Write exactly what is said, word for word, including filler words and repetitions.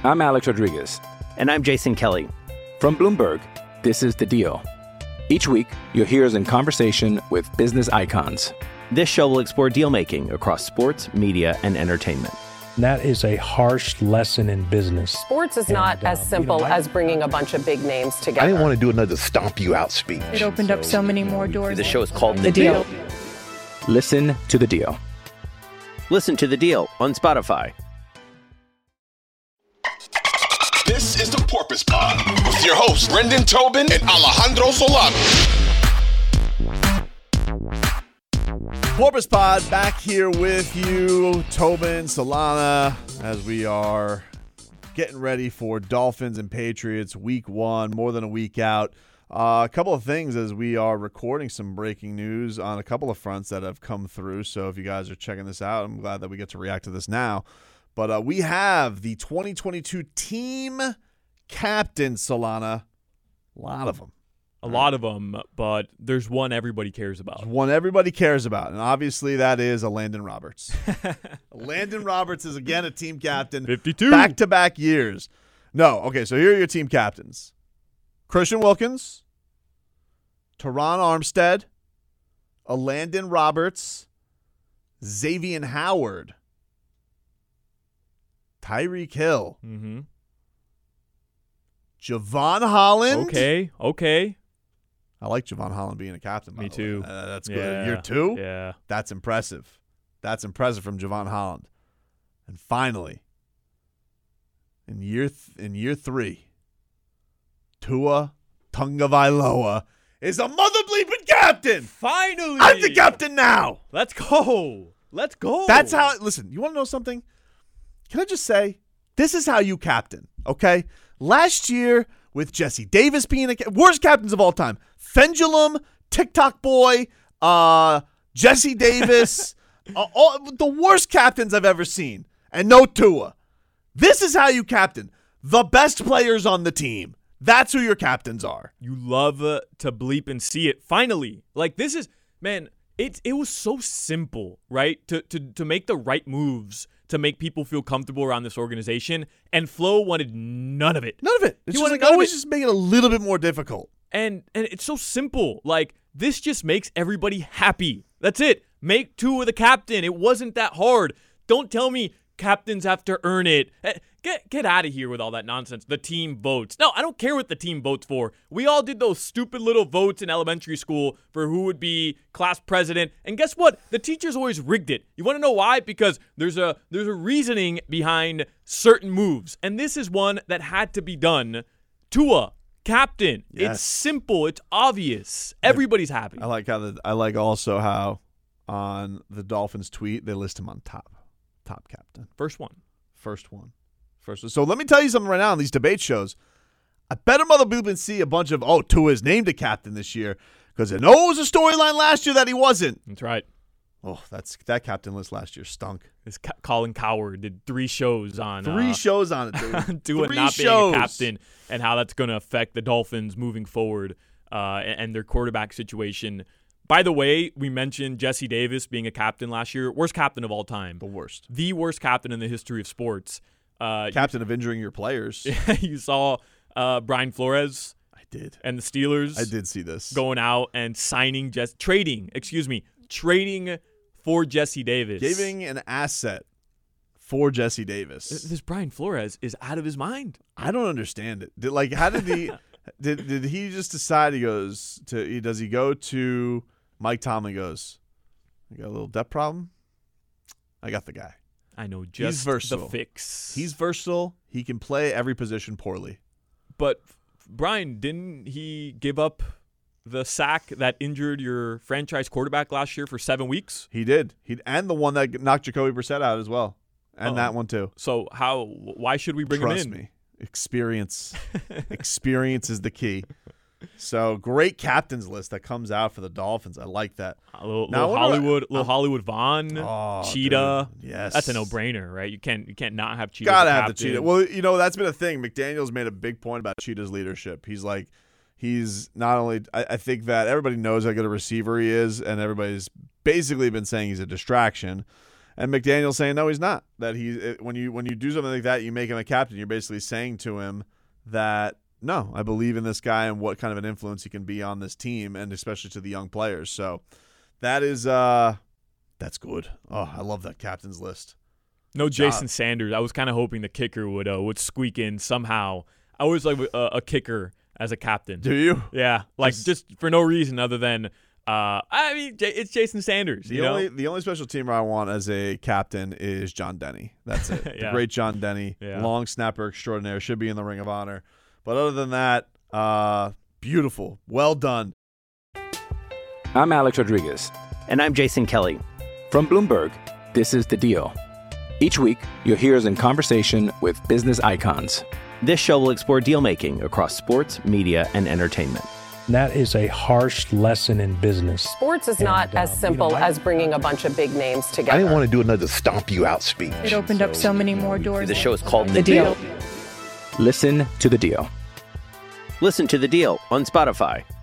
I'm Alex Rodriguez. And I'm Jason Kelly. From Bloomberg, this is The Deal. Each week, you'll hear us in conversation with business icons. This show will explore deal-making across sports, media, and entertainment. That is a harsh lesson in business. Sports is not and, uh, as simple you know, I, as bringing a bunch of big names together. I didn't want to do another stomp you out speech. It opened up so many more doors. The show is called The, The deal. Deal. Listen to The Deal. Listen to The Deal on Spotify. This is the Porpoise Pod with your hosts, Brendan Tobin and Alejandro Solano. Porpoise Pod back here with you, Tobin, Solana, as we are getting ready for Dolphins and Patriots week one, more than a week out. Uh, a couple of things as we are recording some breaking news on a couple of fronts that have come through. So if you guys are checking this out, I'm glad that we get to react to this now. But uh, we have the twenty twenty-two team captain, Solana. A lot of them. A lot of them, but there's one everybody cares about. One everybody cares about, and obviously that is a Landon Roberts. Landon Roberts is, again, a team captain. fifty-two Back-to-back years. No, okay, so here are your team captains. Christian Wilkins, Teron Armstead, a Landon Roberts, Xavier Howard, Tyreek Hill, Mm-hmm. Javon Holland. Okay, okay. I like Javon Holland being a captain. By Me the too. way. Uh, that's Yeah. good. Year two? Yeah. That's impressive. That's impressive from Javon Holland. And finally, in year th- in year three, Tua Tagovailoa is a mother bleeping captain. Finally! I'm the captain now. Let's go. Let's go. That's how. Listen, you want to know something? Can I just say, this is how you captain, okay? Last year, with Jesse Davis being a worst captains of all time, Pendulum, TikTok boy, uh, Jesse Davis, uh, all, the worst captains I've ever seen, and no Tua. This is how you captain the best players on the team. That's who your captains are. You love uh, to bleep and see it. Finally. Like, this is, man, it, it was so simple, right? To, to, to make the right moves to make people feel comfortable around this organization, and Flo wanted none of it. None of it. It's He just wanted like none of always it. just make it a little bit more difficult. And and it's so simple. Like, this just makes everybody happy. That's it. Make Tua the captain. It wasn't that hard. Don't tell me captains have to earn it. Eh, Get get out of here with all that nonsense. The team votes. No, I don't care what the team votes for. We all did those stupid little votes in elementary school for who would be class president. And guess what? The teachers always rigged it. You want to know why? Because there's a there's a reasoning behind certain moves. And this is one that had to be done. Tua, captain. Yes. It's simple. It's obvious. Everybody's happy. I like how the, I like also how on the Dolphins tweet they list him on top, top captain, First one. first one, first one. So let me tell you something right now on these debate shows. I better mother bleeping see a bunch of oh Tua is named a captain this year because I know it was a storyline last year that he wasn't. That's right. Oh, that's that captain list last year stunk. This Ca- Colin Coward did three shows on Three uh, shows on it, dude. Tua Three not shows. being a captain and how that's going to affect the Dolphins moving forward uh, and, and their quarterback situation. By the way, we mentioned Jesse Davis being a captain last year. Worst captain of all time. The worst. The worst captain in the history of sports. Uh, Captain of injuring your players. you saw uh, Brian Flores I did. and the Steelers. I did see this. Going out and signing, Jess, trading, excuse me, trading for Jesse Davis. Giving an asset for Jesse Davis. This Brian Flores is out of his mind. I don't understand it. Did, like, how did he? did did he just decide? He goes to. Does he go to Mike Tomlin? Goes, I got a little depth problem. I got the guy. I know just He's versatile. the fix. He's versatile. He can play every position poorly. But Brian, didn't he give up the sack that injured your franchise quarterback last year for seven weeks? He did. He and the one that knocked Jacoby Brissett out as well, and Oh. that one too. So how? Why should we bring Trust him in? me, experience. Experience is the key. So great captains list that comes out for the Dolphins. I like that. A little, Now, little what do I- Hollywood, little I'm- Hollywood Vaughn, Oh, Cheetah. dude. Yes, That's a no-brainer, right? You can't you can't not have Cheetah. Gotta as a have the captain. Cheetah. Well, you know that's been a thing. McDaniel's made a big point about Cheetah's leadership. He's like, he's not only. I, I think that everybody knows how good a receiver he is, and everybody's basically been saying he's a distraction. And McDaniel's saying no, he's not. That he it, when you when you do something like that, you make him a captain. You're basically saying to him that no, I believe in this guy and what kind of an influence he can be on this team, and especially to the young players. So that is uh, that's good. Oh, I love that captain's list. No Jason Sanders. I was kind of hoping the kicker would uh, would squeak in somehow. I always like a, a kicker as a captain. Do you? Yeah, like just, just for no reason other than uh, I mean it's Jason Sanders. The you only know? the only special teamer I want as a captain is John Denny. That's it. Yeah. The great John Denny, Yeah. long snapper extraordinaire, should be in the Ring of Honor. But other than that, uh, beautiful, well done. I'm Alex Rodriguez. And I'm Jason Kelly. From Bloomberg, this is The Deal. Each week, you'll hear us in conversation with business icons. This show will explore deal making across sports, media, and entertainment. That is a harsh lesson in business. Sports is not And, as um, simple you know, I- as bringing a bunch of big names together. I didn't want to do another stomp you out speech. It opened up so many more doors. The show is called The Deal. Listen to The Deal. Listen to The Deal on Spotify.